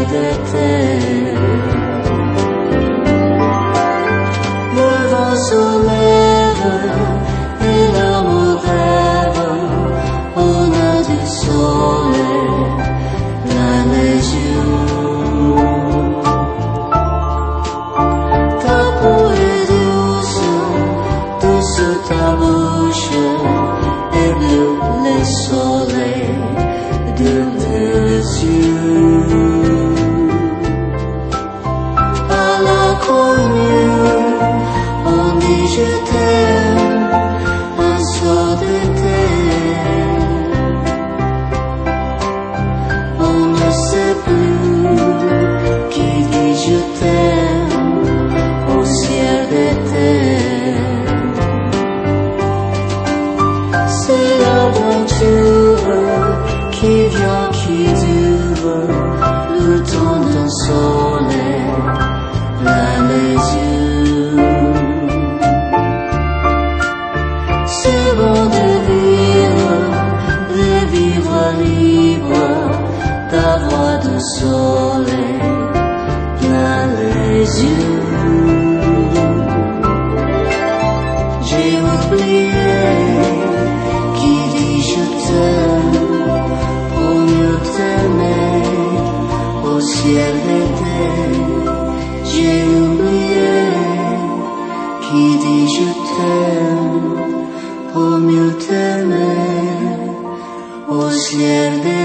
d'été. Le vent se lève et l'amour rêve, on a du soleil plein les yeux. Ta peau est douce, douce ta bouche, et bleu les soleils de les yeux. À l'inconnu, on dit je t'aime, un soir d'été. On ne sait plus qui dit je t'aime au ciel d'été. C'est l'aventure qui vient, qui dure, le temps d'un soleil plein les yeux. C'est bon de vivre libre, d'avoir du soleil plein les yeux. J'ai oublié qui dit je t'aime, pour mieux t'aimer au ciel d'été. J'ai oublié qui dit je t'aime, pour mieux t'aimer au ciel d'été.